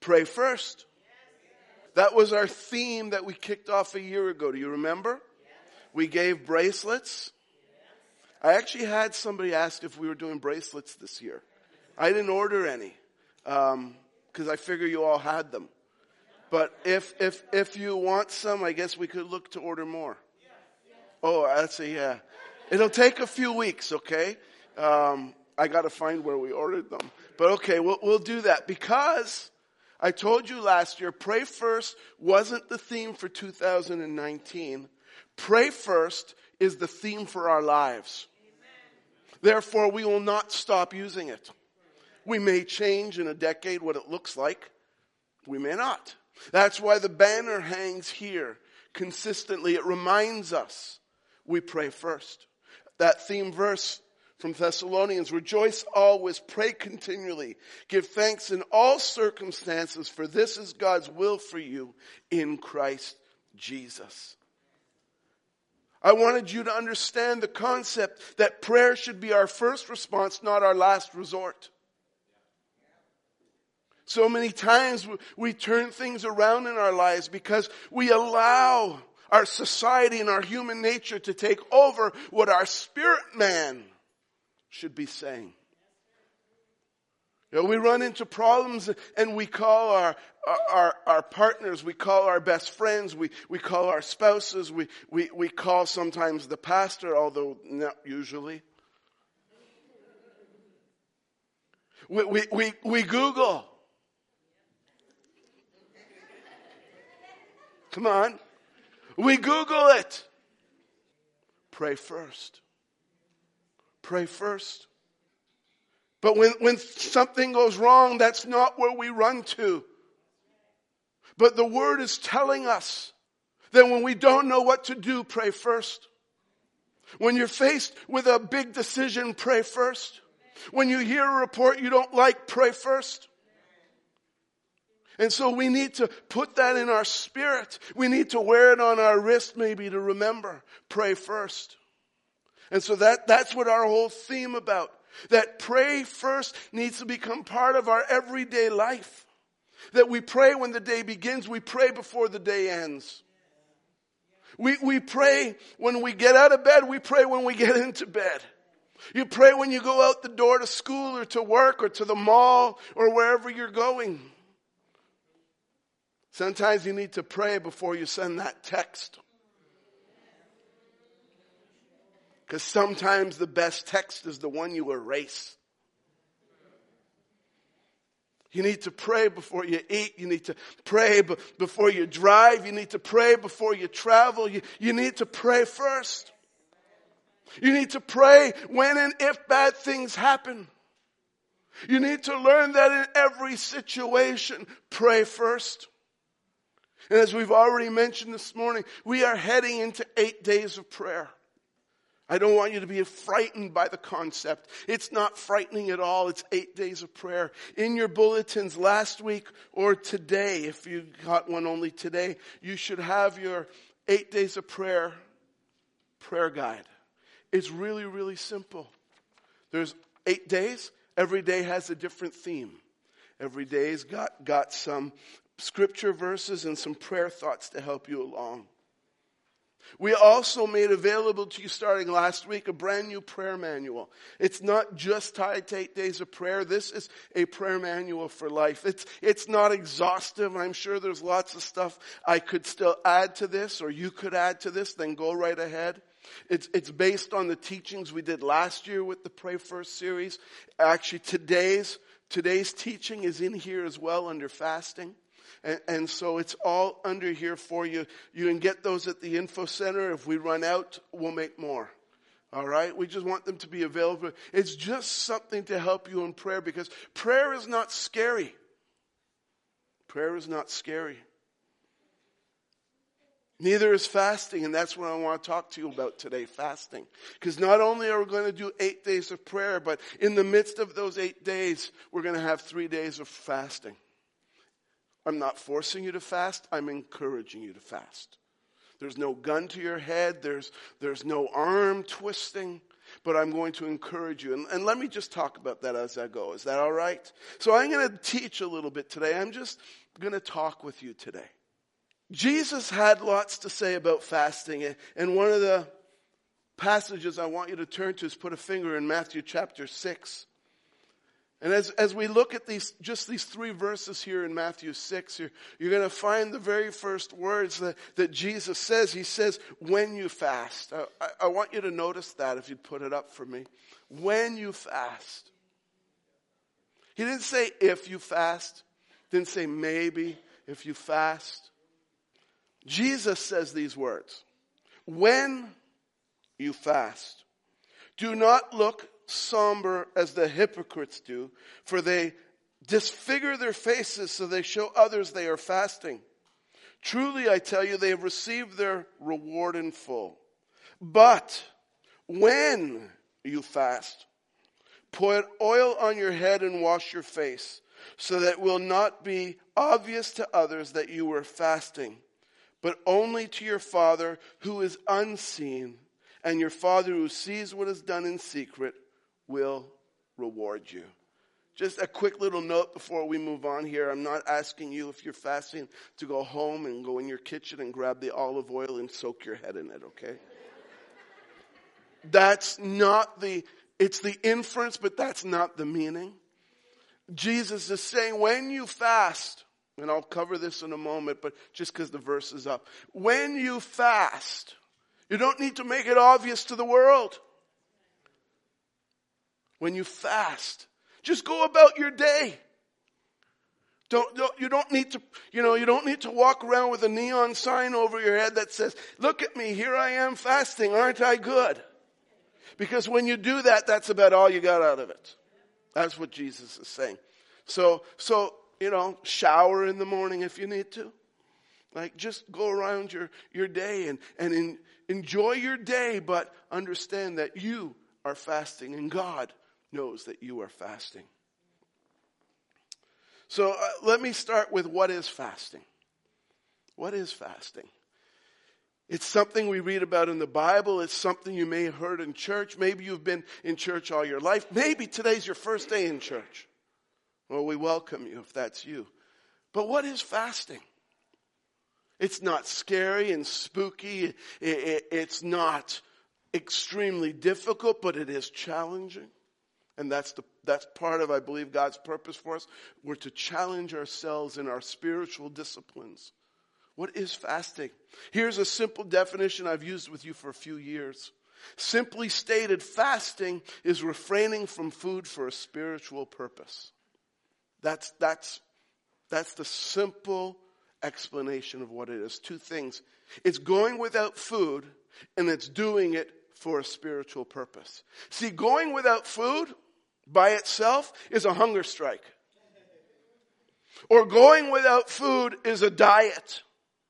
Pray first. That was our theme that we kicked off a year ago. Do you remember? We gave bracelets. I actually had somebody ask if we were doing bracelets this year. I didn't order any because I figure you all had them. But if you want some, I guess we could look to order more. Oh, that's a yeah. It'll take a few weeks, okay? I got to find where we ordered them. But okay, we'll do that because I told you last year, Pray First wasn't the theme for 2019. Pray First is the theme for our lives. Therefore, we will not stop using it. We may change in a decade what it looks like. We may not. That's why the banner hangs here consistently. It reminds us we pray first. That theme verse from Thessalonians, rejoice always, pray continually, give thanks in all circumstances, for this is God's will for you in Christ Jesus. I wanted you to understand the concept that prayer should be our first response, not our last resort. So many times we turn things around in our lives because we allow our society and our human nature to take over what our spirit man should be saying. You know, we run into problems and we call our partners, we call our best friends, we call our spouses, we call sometimes the pastor, although not usually. We Google. Come on. We Google it. Pray first. Pray first. But when something goes wrong, that's not where we run to. But the Word is telling us that when we don't know what to do, pray first. When you're faced with a big decision, pray first. When you hear a report you don't like, pray first. And so we need to put that in our spirit. We need to wear it on our wrist maybe to remember. Pray first. And so that's what our whole theme about. That pray first needs to become part of our everyday life. That we pray when the day begins. We pray before the day ends. We pray when we get out of bed. We pray when we get into bed. You pray when you go out the door to school or to work or to the mall or wherever you're going. Sometimes you need to pray before you send that text. Because sometimes the best text is the one you erase. You need to pray before you eat. You need to pray before you drive. You need to pray before you travel. You need to pray first. You need to pray when and if bad things happen. You need to learn that in every situation, pray first. And as we've already mentioned this morning, we are heading into 8 days of prayer. I don't want you to be frightened by the concept. It's not frightening at all. It's 8 days of prayer. In your bulletins last week or today, if you got one only today, you should have your 8 days of prayer guide. It's really, really simple. There's 8 days. Every day has a different theme. Every day's got some scripture verses and some prayer thoughts to help you along. We also made available to you starting last week a brand new prayer manual. It's not just tied to 8 days of prayer. This is a prayer manual for life. It's not exhaustive. I'm sure there's lots of stuff I could still add to this or you could add to this. Then go right ahead. It's based on the teachings we did last year with the Pray First series. Actually, today's teaching is in here as well under fasting. And so it's all under here for you. You can get those at the info center. If we run out, we'll make more. All right? We just want them to be available. It's just something to help you in prayer because prayer is not scary. Prayer is not scary. Neither is fasting, and that's what I want to talk to you about today, fasting. Because not only are we going to do 8 days of prayer, but in the midst of those 8 days, we're going to have 3 days of fasting. I'm not forcing you to fast. I'm encouraging you to fast. There's no gun to your head. There's no arm twisting. but I'm going to encourage you. And let me just talk about that as I go. Is that all right? So I'm going to teach a little bit today. I'm just going to talk with you today. Jesus had lots to say about fasting. And one of the passages I want you to turn to is put a finger in Matthew chapter 6. And as we look at these 3 verses here in Matthew 6, you're going to find the very first words that Jesus says. He says, when you fast. I want you to notice that if you'd put it up for me. When you fast. He didn't say if you fast. Didn't say maybe if you fast. Jesus says these words. When you fast, do not look somber as the hypocrites do, for they disfigure their faces so they show others they are fasting. Truly, I tell you, they have received their reward in full. But when you fast, put oil on your head and wash your face, so that it will not be obvious to others that you were fasting, but only to your Father who is unseen, and your Father who sees what is done in secret will reward you. Just a quick little note before we move on here. I'm not asking you, if you're fasting, to go home and go in your kitchen and grab the olive oil and soak your head in it, okay? That's not it's the inference, but that's not the meaning. Jesus is saying, when you fast, and I'll cover this in a moment, but just because the verse is up. When you fast, you don't need to make it obvious to the world. When you fast, just go about your day. You don't need to walk around with a neon sign over your head that says, look at me, here I am fasting, aren't I good? Because when you do that, that's about all you got out of it. That's what Jesus is saying. So, shower in the morning if you need to. Like, just go around your day and enjoy your day, but understand that you are fasting and God knows that you are fasting. So let me start with what is fasting. What is fasting? It's something we read about in the Bible. It's something you may have heard in church. Maybe you've been in church all your life. Maybe today's your first day in church. Well, we welcome you if that's you. But what is fasting? It's not scary and spooky. It's not extremely difficult, but it is challenging. And that's part of, I believe, God's purpose for us. We're to challenge ourselves in our spiritual disciplines. What is fasting? Here's a simple definition I've used with you for a few years. Simply stated, fasting is refraining from food for a spiritual purpose. That's the simple explanation of what it is. 2 things. It's going without food, and it's doing it for a spiritual purpose. See, going without food by itself is a hunger strike. Or going without food is a diet.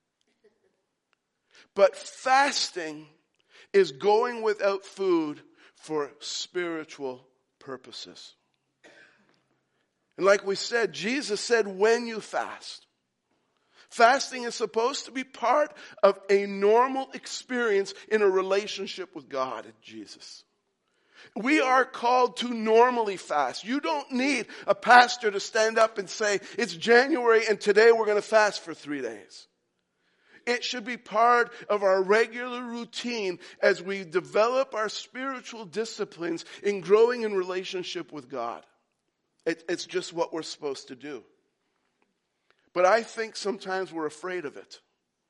But fasting is going without food for spiritual purposes. And like we said, Jesus said, when you fast. Fasting is supposed to be part of a normal experience in a relationship with God and Jesus. We are called to normally fast. You don't need a pastor to stand up and say, it's January and today we're going to fast for 3 days. It should be part of our regular routine as we develop our spiritual disciplines in growing in relationship with God. It's just what we're supposed to do. But I think sometimes we're afraid of it.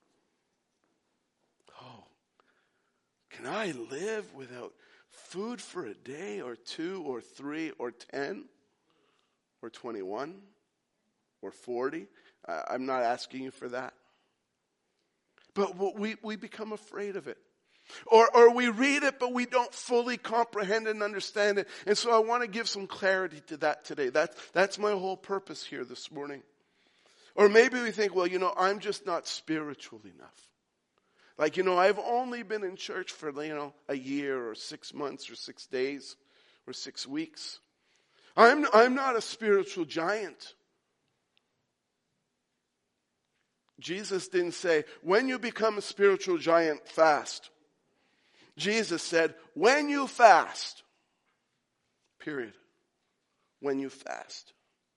Oh, can I live without food for a day or 2 or 3 or 10 or 21 or 40? I'm not asking you for that. But we become afraid of it. Or we read it, but we don't fully comprehend and understand it. And so I want to give some clarity to that today. That's my whole purpose here this morning. Or maybe we think, well, I'm just not spiritual enough. Like, I've only been in church for, a year or 6 months or 6 days or 6 weeks. I'm not a spiritual giant. Jesus didn't say, when you become a spiritual giant, fast. Jesus said, when you fast, period. When you fast.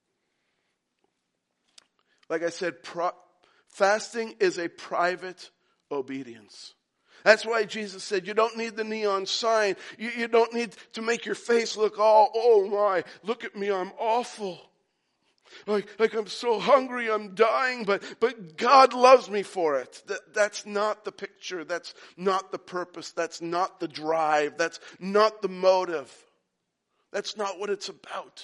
Like I said, fasting is a private obedience. That's why Jesus said, you don't need the neon sign. You don't need to make your face look all, oh my, look at me, I'm awful. Like I'm so hungry, I'm dying, but God loves me for it. That's not the picture. That's not the purpose. That's not the drive. That's not the motive. That's not what it's about.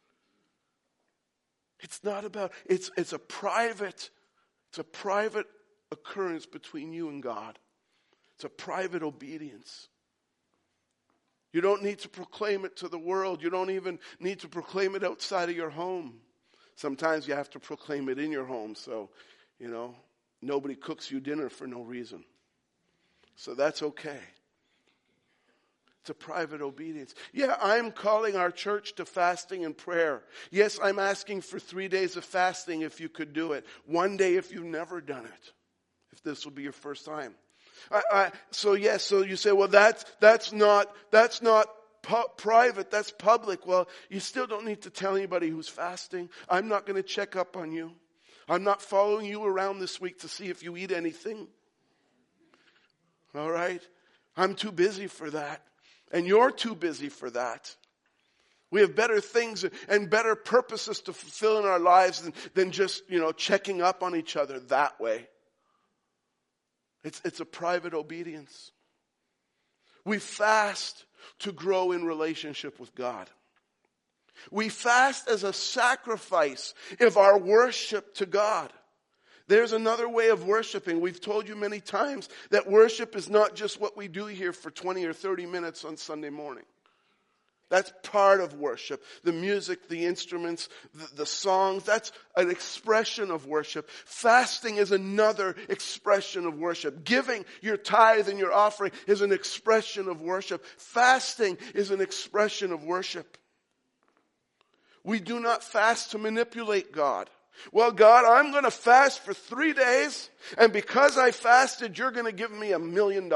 It's not about, it's a private occurrence between you and God. It's a private obedience. You don't need to proclaim it to the world. You don't even need to proclaim it outside of your home. Sometimes you have to proclaim it in your home, so, nobody cooks you dinner for no reason. So that's okay. It's a private obedience. Yeah, I'm calling our church to fasting and prayer. Yes, I'm asking for 3 days of fasting if you could do it. 1 day if you've never done it. If this will be your first time. So you say, well, that's not private, that's public. Well, you still don't need to tell anybody who's fasting. I'm not going to check up on you. I'm not following you around this week to see if you eat anything. All right? I'm too busy for that. And you're too busy for that. We have better things and better purposes to fulfill in our lives than just, checking up on each other that way. It's a private obedience. We fast to grow in relationship with God. We fast as a sacrifice of our worship to God. There's another way of worshiping. We've told you many times that worship is not just what we do here for 20 or 30 minutes on Sunday morning. That's part of worship. The music, the instruments, the songs, that's an expression of worship. Fasting is another expression of worship. Giving your tithe and your offering is an expression of worship. Fasting is an expression of worship. We do not fast to manipulate God. Well, God, I'm going to fast for 3 days, and because I fasted, you're going to give me $1 million.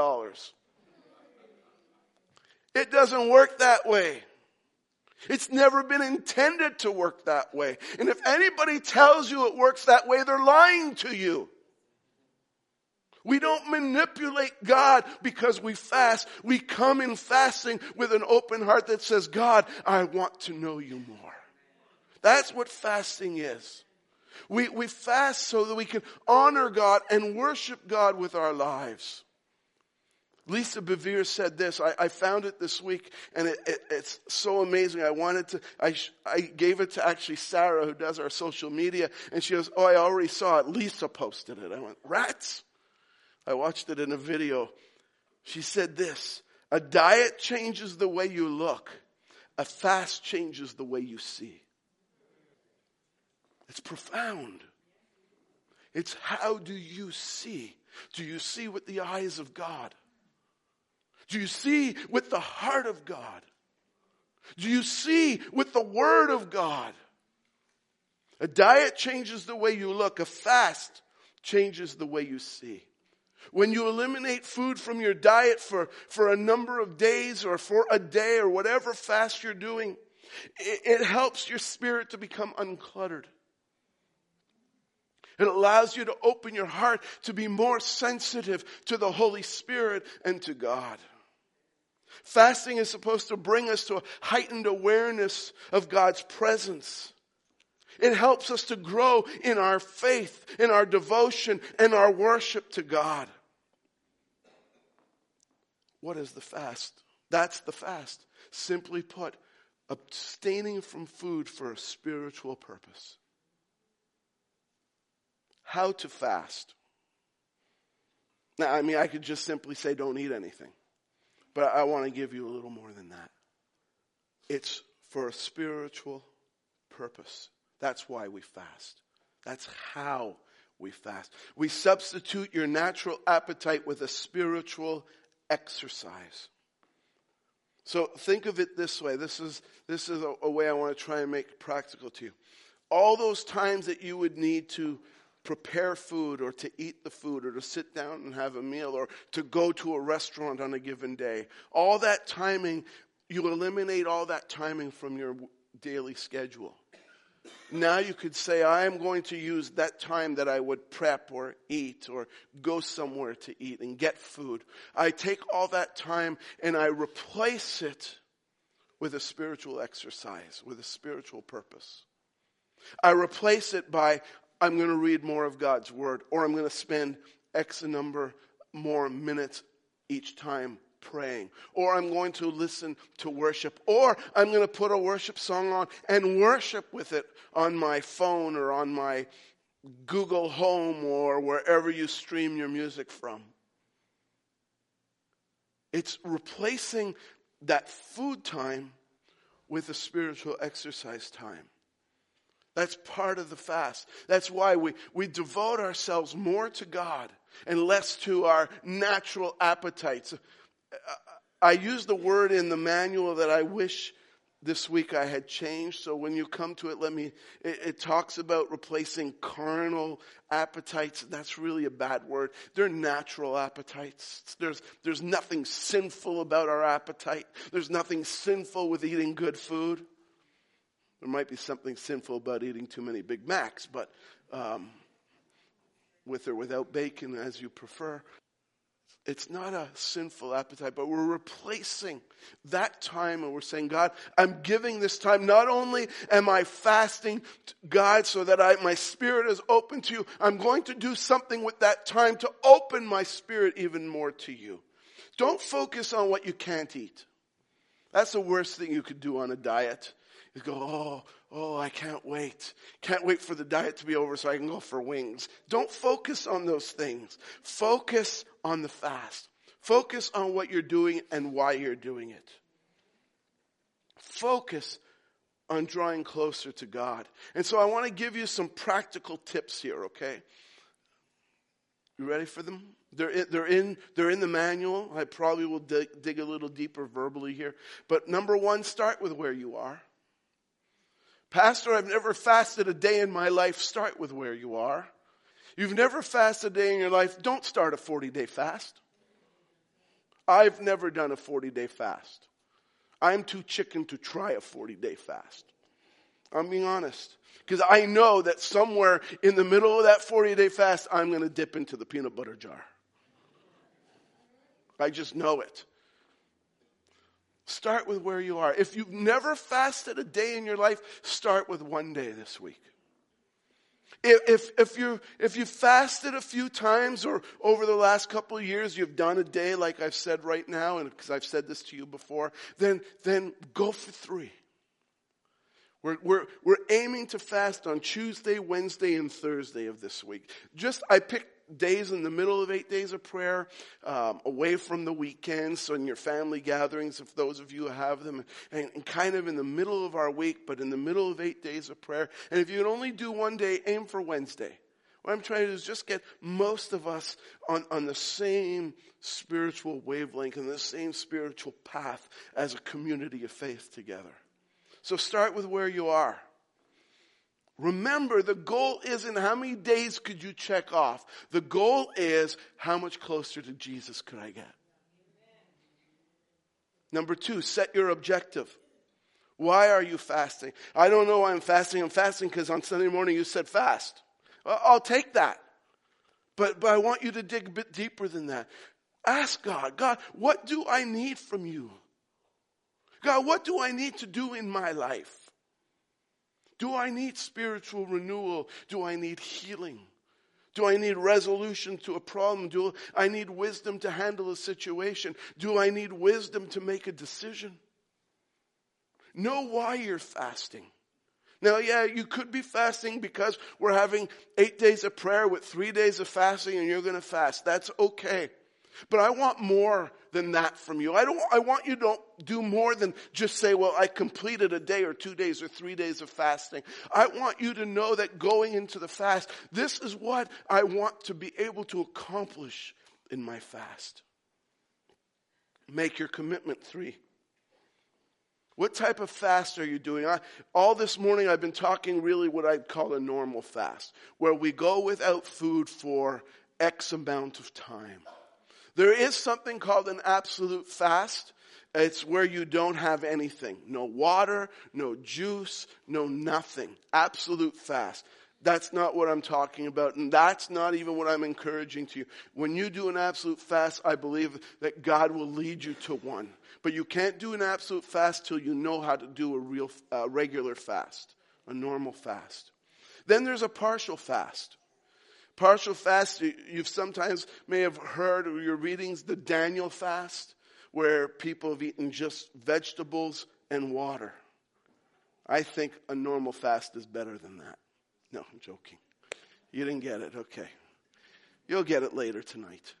It doesn't work that way. It's never been intended to work that way. And if anybody tells you it works that way, they're lying to you. We don't manipulate God because we fast. We come in fasting with an open heart that says, God, I want to know you more. That's what fasting is. We fast so that we can honor God and worship God with our lives. Lisa Bevere said this. I found it this week, and it's so amazing. I gave it to actually Sarah, who does our social media, and she goes, oh, I already saw it. Lisa posted it. I went, rats? I watched it in a video. She said this: a diet changes the way you look. A fast changes the way you see. It's profound. It's how do you see? Do you see with the eyes of God? Do you see with the heart of God? Do you see with the Word of God? A diet changes the way you look. A fast changes the way you see. When you eliminate food from your diet for a number of days or for a day or whatever fast you're doing, it helps your spirit to become uncluttered. It allows you to open your heart to be more sensitive to the Holy Spirit and to God. Fasting is supposed to bring us to a heightened awareness of God's presence. It helps us to grow in our faith, in our devotion, and our worship to God. What is the fast? That's the fast. Simply put, abstaining from food for a spiritual purpose. How to fast? Now, I could just simply say don't eat anything. But I want to give you a little more than that. It's for a spiritual purpose. That's why we fast. That's how we fast. We substitute your natural appetite with a spiritual exercise. So think of it this way. This is a way I want to try and make practical to you. All those times that you would need to prepare food or to eat the food or to sit down and have a meal or to go to a restaurant on a given day. All that timing, you eliminate all that timing from your daily schedule. Now you could say, I am going to use that time that I would prep or eat or go somewhere to eat and get food. I take all that time and I replace it with a spiritual exercise, with a spiritual purpose. I replace it by, I'm going to read more of God's word, or I'm going to spend X number more minutes each time praying, or I'm going to listen to worship, or I'm going to put a worship song on and worship with it on my phone or on my Google Home or wherever you stream your music from. It's replacing that food time with a spiritual exercise time. That's part of the fast. That's why we devote ourselves more to God and less to our natural appetites. I use the word in the manual that I wish this week I had changed. So when you come to it, it talks about replacing carnal appetites. That's really a bad word. They're natural appetites. There's nothing sinful about our appetite. There's nothing sinful with eating good food. There might be something sinful about eating too many Big Macs, but with or without bacon, as you prefer. It's not a sinful appetite, but we're replacing that time and we're saying, God, I'm giving this time. Not only am I fasting, God, so that my spirit is open to you, I'm going to do something with that time to open my spirit even more to you. Don't focus on what you can't eat. That's the worst thing you could do on a diet. You go, oh, I can't wait. Can't wait for the diet to be over so I can go for wings. Don't focus on those things. Focus on the fast. Focus on what you're doing and why you're doing it. Focus on drawing closer to God. And so I want to give you some practical tips here, okay? You ready for them? They're in the manual. I probably will dig a little deeper verbally here. But number one, start with where you are. Pastor, I've never fasted a day in my life. Start with where you are. You've never fasted a day in your life. Don't start a 40-day fast. I've never done a 40-day fast. I'm too chicken to try a 40-day fast. I'm being honest. Because I know that somewhere in the middle of that 40-day fast, I'm going to dip into the peanut butter jar. I just know it. Start with where you are. If you've never fasted a day in your life, start with one day this week. If you fasted a few times or over the last couple of years, you've done a day like I've said right now, and because I've said this to you before, then go for 3. We're aiming to fast on Tuesday, Wednesday, and Thursday of this week. I picked days in the middle of 8 days of prayer, away from the weekends, so in your family gatherings, if those of you have them, and kind of in the middle of our week, but in the middle of 8 days of prayer. And if you can only do one day, aim for Wednesday. What I'm trying to do is just get most of us on the same spiritual wavelength and the same spiritual path as a community of faith together. So start with where you are. Remember, the goal isn't how many days could you check off. The goal is how much closer to Jesus could I get. Number 2, set your objective. Why are you fasting? I don't know why I'm fasting. I'm fasting because on Sunday morning you said fast. Well, I'll take that. But I want you to dig a bit deeper than that. Ask God, what do I need from you? God, what do I need to do in my life? Do I need spiritual renewal? Do I need healing? Do I need resolution to a problem? Do I need wisdom to handle a situation? Do I need wisdom to make a decision? Know why you're fasting. Now, yeah, you could be fasting because we're having 8 days of prayer with 3 days of fasting and you're going to fast. That's okay. But I want more than that from you. I want you to do more than just say, well, I completed a day or 2 days or 3 days of fasting. I want you to know that going into the fast, this is what I want to be able to accomplish in my fast. Make your commitment. 3. What type of fast are you doing? All this morning I've been talking really what I'd call a normal fast, where we go without food for X amount of time. There is something called an absolute fast. It's where you don't have anything. No water, no juice, no nothing. Absolute fast. That's not what I'm talking about, and that's not even what I'm encouraging to you. When you do an absolute fast, I believe that God will lead you to one. But you can't do an absolute fast till you know how to do a real regular fast, a normal fast. Then there's a partial fast. Partial fast, you've sometimes may have heard or your readings, the Daniel fast, where people have eaten just vegetables and water. I think a normal fast is better than that. No, I'm joking. You didn't get it. Okay. You'll get it later tonight.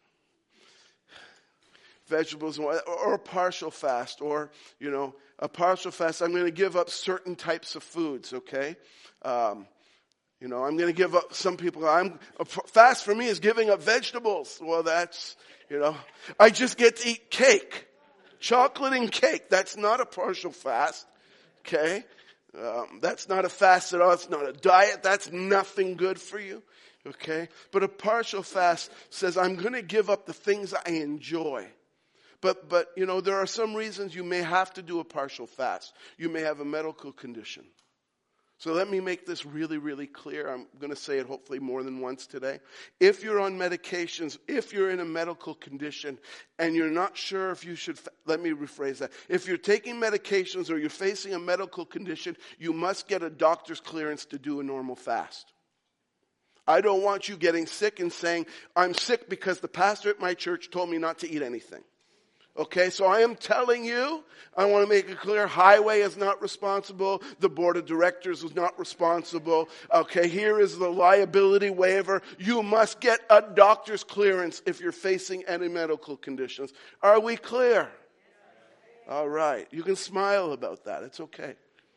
Vegetables or a partial fast, or, a partial fast. I'm going to give up certain types of foods, okay? I'm going to give up some people. A fast for me is giving up vegetables. Well, that's, I just get to eat cake. Chocolate and cake. That's not a partial fast, okay? That's not a fast at all. It's not a diet. That's nothing good for you. Okay? But a partial fast says, I'm going to give up the things I enjoy. But there are some reasons you may have to do a partial fast. You may have a medical condition. So let me make this really, really clear. I'm going to say it hopefully more than once today. If you're on medications, if you're in a medical condition, and you're not sure if you should, let me rephrase that. If you're taking medications or you're facing a medical condition, you must get a doctor's clearance to do a normal fast. I don't want you getting sick and saying, I'm sick because the pastor at my church told me not to eat anything. Okay, so I am telling you, I want to make it clear, Highway is not responsible, the board of directors is not responsible. Okay, here is the liability waiver. You must get a doctor's clearance if you're facing any medical conditions. Are we clear? All right, you can smile about that, it's okay.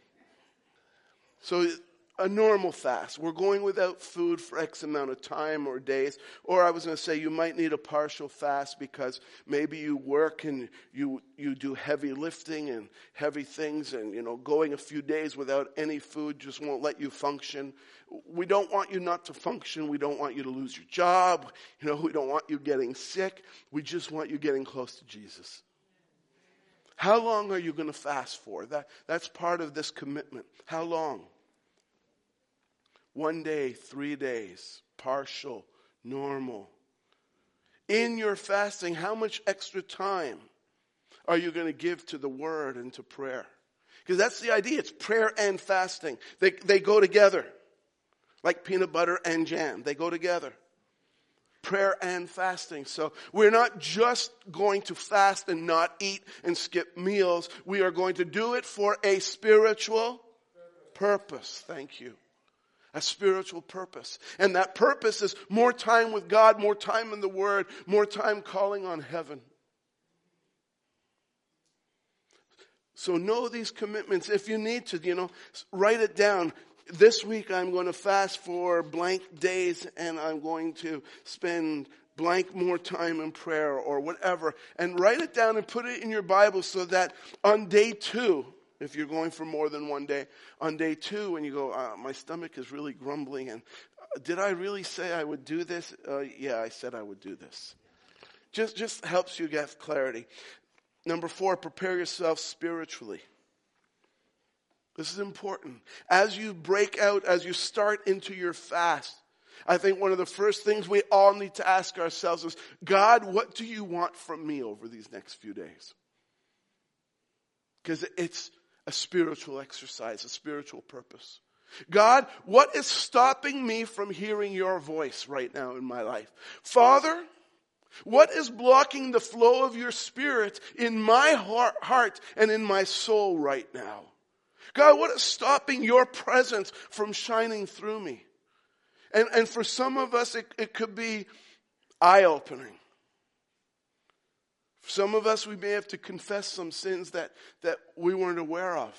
So, a normal fast. We're going without food for X amount of time or days. Or I was going to say you might need a partial fast because maybe you work and you do heavy lifting and heavy things, and going a few days without any food just won't let you function. We don't want you not to function. We don't want you to lose your job. We don't want you getting sick. We just want you getting close to Jesus. How long are you going to fast for? That's part of this commitment. How long? 1 day, 3 days, partial, normal. In your fasting, how much extra time are you going to give to the Word and to prayer? Because that's the idea. It's prayer and fasting. They go together. Like peanut butter and jam. They go together. Prayer and fasting. So we're not just going to fast and not eat and skip meals. We are going to do it for a spiritual purpose. Thank you. A spiritual purpose. And that purpose is more time with God, more time in the Word, more time calling on heaven. So know these commitments. If you need to, write it down. This week I'm going to fast for blank days and I'm going to spend blank more time in prayer or whatever. And write it down and put it in your Bible so that on day 2, if you're going for more than 1 day, on day 2 when you go, my stomach is really grumbling and did I really say I would do this? Yeah, I said I would do this. Just helps you get clarity. Number 4, prepare yourself spiritually. This is important. As you break out, as you start into your fast, I think one of the first things we all need to ask ourselves is, God, what do you want from me over these next few days? Because it's a spiritual exercise, a spiritual purpose. God, what is stopping me from hearing your voice right now in my life? Father, what is blocking the flow of your Spirit in my heart and in my soul right now? God, what is stopping your presence from shining through me? And for some of us, it could be eye-opening. For some of us, we may have to confess some sins that we weren't aware of.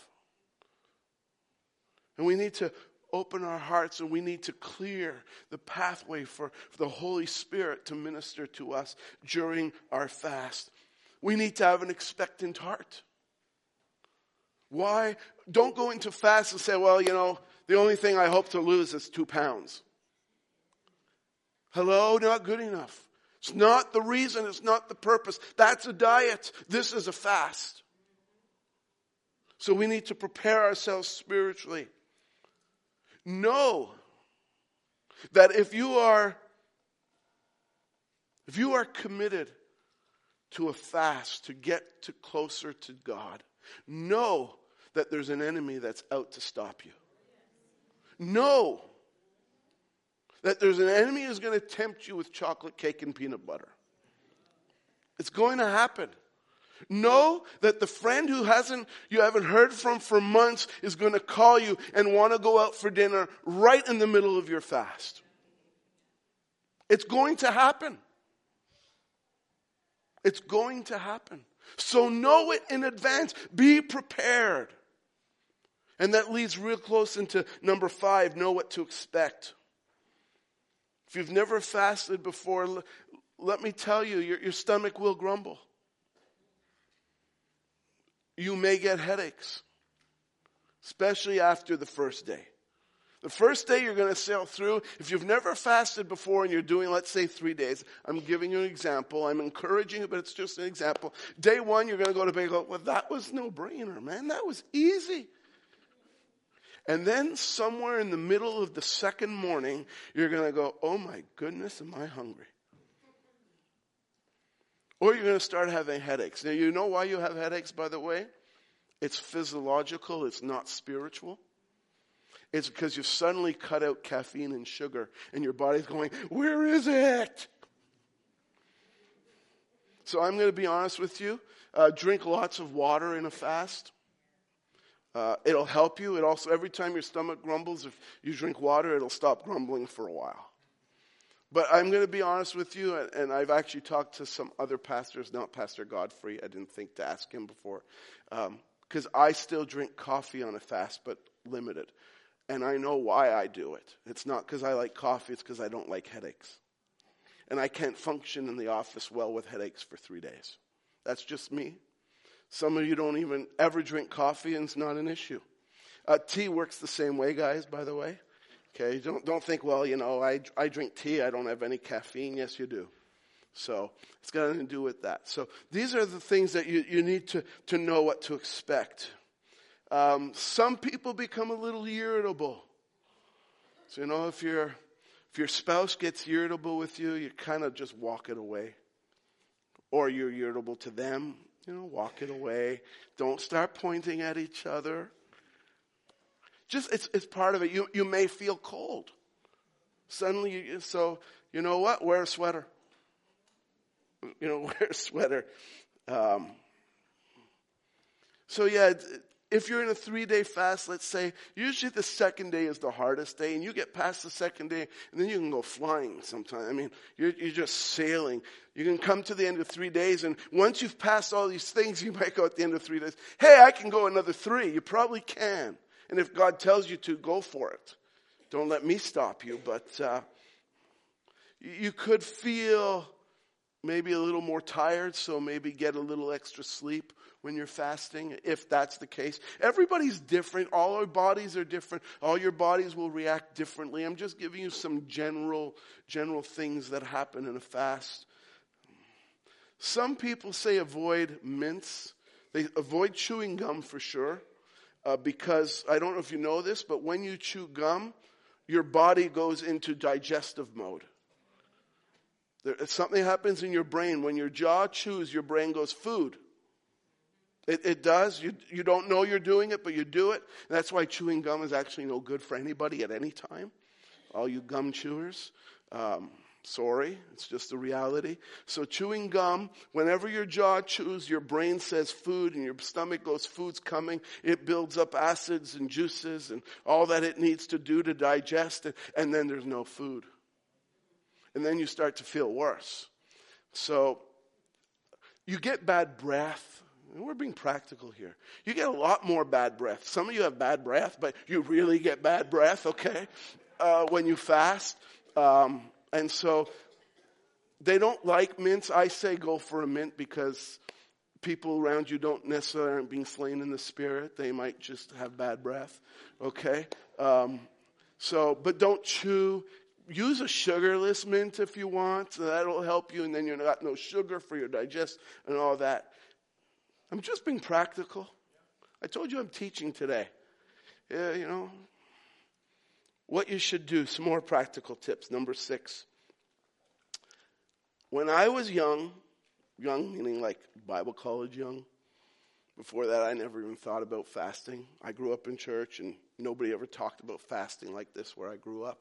And we need to open our hearts and we need to clear the pathway for the Holy Spirit to minister to us during our fast. We need to have an expectant heart. Why? Don't go into fast and say, well, the only thing I hope to lose is 2 pounds. Hello? Not good enough. It's not the reason. It's not the purpose. That's a diet. This is a fast. So we need to prepare ourselves spiritually. Know that if you are committed to a fast to get closer to God, know that there's an enemy that's out to stop you. Know that there's an enemy who's going to tempt you with chocolate cake and peanut butter. It's going to happen. Know that the friend you haven't heard from for months is going to call you and want to go out for dinner right in the middle of your fast. It's going to happen. It's going to happen. So know it in advance. Be prepared. And that leads real close into number 5, know what to expect. If you've never fasted before, let me tell you, your stomach will grumble. You may get headaches, especially after the first day. The first day you're going to sail through. If you've never fasted before and you're doing, let's say, 3 days, I'm giving you an example. I'm encouraging you, but it's just an example. Day 1, you're going to go to bed and go, well, that was no brainer, man. That was easy. And then somewhere in the middle of the second morning, you're going to go, oh my goodness, am I hungry? Or you're going to start having headaches. Now, you know why you have headaches, by the way? It's physiological. It's not spiritual. It's because you've suddenly cut out caffeine and sugar, and your body's going, where is it? So I'm going to be honest with you. Drink lots of water in a fast. It'll help you. It also, every time your stomach grumbles, if you drink water, it'll stop grumbling for a while. But I'm going to be honest with you, and I've actually talked to some other pastors, not Pastor Godfrey. I didn't think to ask him before. Because I still drink coffee on a fast, but limited. And I know why I do it. It's not because I like coffee, it's because I don't like headaches. And I can't function in the office well with headaches for 3 days. That's just me. Some of you don't even ever drink coffee, and it's not an issue. Tea works the same way, guys, by the way. Okay, don't think, well, I drink tea, I don't have any caffeine. Yes, you do. So it's got nothing to do with that. So these are the things that you need to know what to expect. Some people become a little irritable. So, if your spouse gets irritable with you, you kind of just walk it away. Or you're irritable to them, walk it away. Don't start pointing at each other. Just, it's part of it. You may feel cold. Suddenly, so, you know what? Wear a sweater. Wear a sweater. So yeah, if you're in a 3-day fast, let's say, usually the second day is the hardest day, and you get past the second day, and then you can go flying sometime. I mean, you're just sailing. You can come to the end of 3 days, and once you've passed all these things, you might go at the end of 3 days, hey, I can go another 3. You probably can. And if God tells you to, go for it. Don't let me stop you, but you could feel maybe a little more tired, so maybe get a little extra sleep when you're fasting, if that's the case. Everybody's different. All our bodies are different. All your bodies will react differently. I'm just giving you some general things that happen in a fast. Some people say avoid mints. They avoid chewing gum for sure, because I don't know if you know this, but when you chew gum, your body goes into digestive mode. Something happens in your brain. When your jaw chews, your brain goes, food. It does. You don't know you're doing it, but you do it. And that's why chewing gum is actually no good for anybody at any time. All you gum chewers. Sorry, it's just the reality. So chewing gum, whenever your jaw chews, your brain says food, and your stomach goes, food's coming. It builds up acids and juices and all that it needs to do to digest it, and then there's no food. And then you start to feel worse. So you get bad breath. And we're being practical here. You get a lot more bad breath. Some of you have bad breath, but you really get bad breath, okay, when you fast. And so they don't like mints. I say go for a mint because people around you don't necessarily aren't being slain in the spirit. They might just have bad breath. Okay? But don't chew. Use a sugarless mint if you want. That'll help you, and then you've got no sugar for your digest and all that. I'm just being practical. I told you I'm teaching today. Yeah, what you should do. Some more practical tips. Number 6. When I was young meaning like Bible college young, before that I never even thought about fasting. I grew up in church and nobody ever talked about fasting like this where I grew up.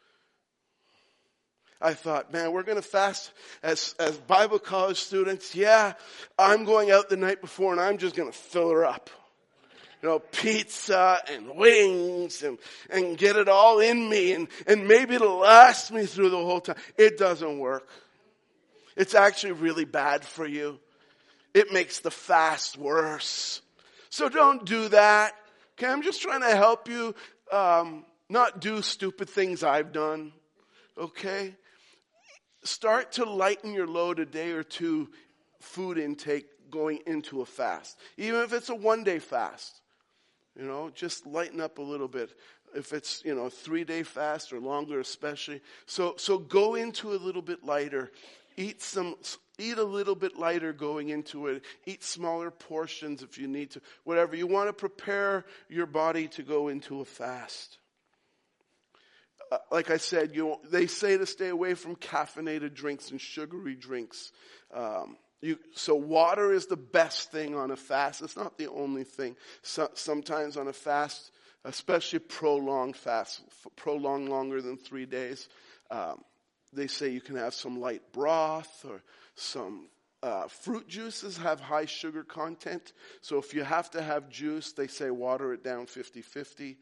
I thought, man, we're going to fast as Bible college students. Yeah, I'm going out the night before and I'm just going to fill her up. Pizza and wings and get it all in me and maybe it'll last me through the whole time. It doesn't work. It's actually really bad for you. It makes the fast worse. So don't do that. Okay, I'm just trying to help you not do stupid things I've done. Okay? Start to lighten your load a day or two food intake going into a fast. Even if it's a 1-day fast. Just lighten up a little bit. If it's, a 3-day fast or longer especially. So go into a little bit lighter. Eat a little bit lighter going into it. Eat smaller portions if you need to. Whatever. You want to prepare your body to go into a fast. Like I said, they say to stay away from caffeinated drinks and sugary drinks. So water is the best thing on a fast. It's not the only thing. Sometimes on a fast, especially prolonged fast, prolonged longer than 3 days, they say you can have some light broth or some fruit juices have high sugar content. So if you have to have juice, they say water it down 50-50.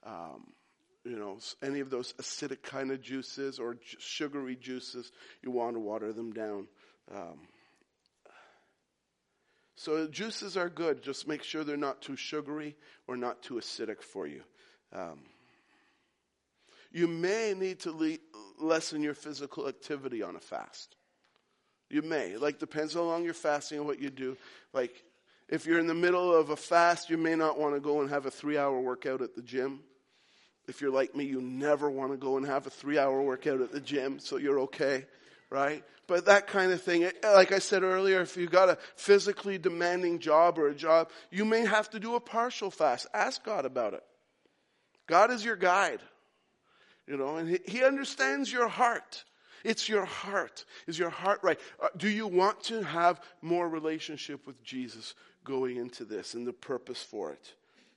Any of those acidic kind of juices or sugary juices, you want to water them down. So juices are good. Just make sure they're not too sugary or not too acidic for you. You may need to lessen your physical activity on a fast. You may. Depends how long you're fasting and what you do. If you're in the middle of a fast, you may not want to go and have a 3-hour workout at the gym. If you're like me, you never want to go and have a 3-hour workout at the gym, so you're okay, right? But that kind of thing, like I said earlier, if you've got a physically demanding job or a job, you may have to do a partial fast. Ask God about it. God is your guide. And He understands your heart. It's your heart. Is your heart right? Do you want to have more relationship with Jesus going into this and the purpose for it?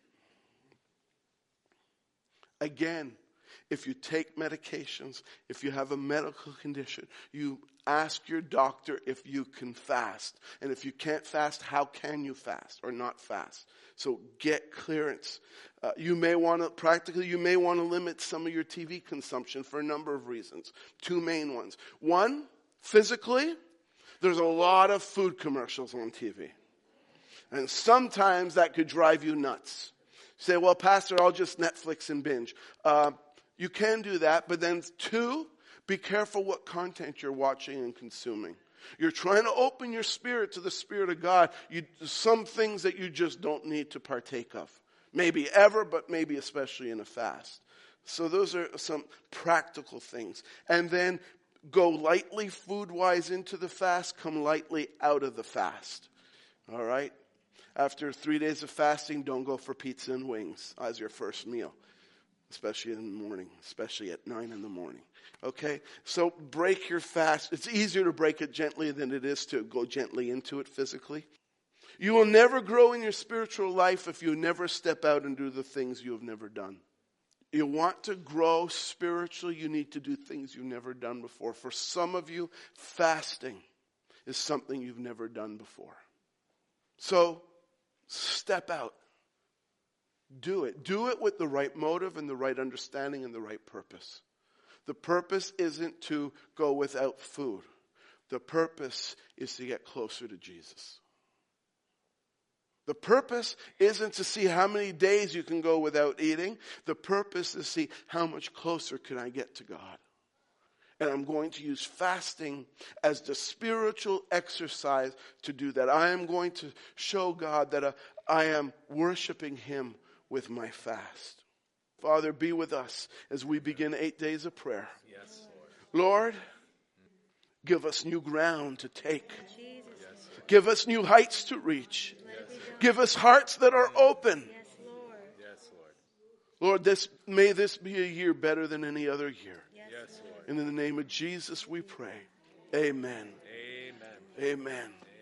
Again, if you take medications, if you have a medical condition, you ask your doctor if you can fast. And if you can't fast, how can you fast or not fast? So get clearance. You may want to limit some of your TV consumption for a number of reasons. 2 main ones. One, physically, there's a lot of food commercials on TV. And sometimes that could drive you nuts. You say, well, Pastor, I'll just Netflix and binge. You can do that, but then 2, be careful what content you're watching and consuming. You're trying to open your spirit to the Spirit of God. Some things that you just don't need to partake of. Maybe ever, but maybe especially in a fast. So those are some practical things. And then go lightly food-wise into the fast, come lightly out of the fast. All right? After 3 days of fasting, don't go for pizza and wings as your first meal. Especially in the morning, especially at 9 in the morning. Okay? So break your fast. It's easier to break it gently than it is to go gently into it physically. You will never grow in your spiritual life if you never step out and do the things you have never done. You want to grow spiritually, you need to do things you've never done before. For some of you, fasting is something you've never done before. So step out. Do it. Do it with the right motive and the right understanding and the right purpose. The purpose isn't to go without food. The purpose is to get closer to Jesus. The purpose isn't to see how many days you can go without eating. The purpose is to see how much closer can I get to God. And I'm going to use fasting as the spiritual exercise to do that. I am going to show God that I am worshiping him with my fast. Father, be with us as we begin 8 days of prayer. Yes, Lord, give us new ground to take. Give us new heights to reach. Give us hearts that are open. Yes, Lord, may this be a year better than any other year. Yes, Lord. And in the name of Jesus we pray. Amen. Amen. Amen.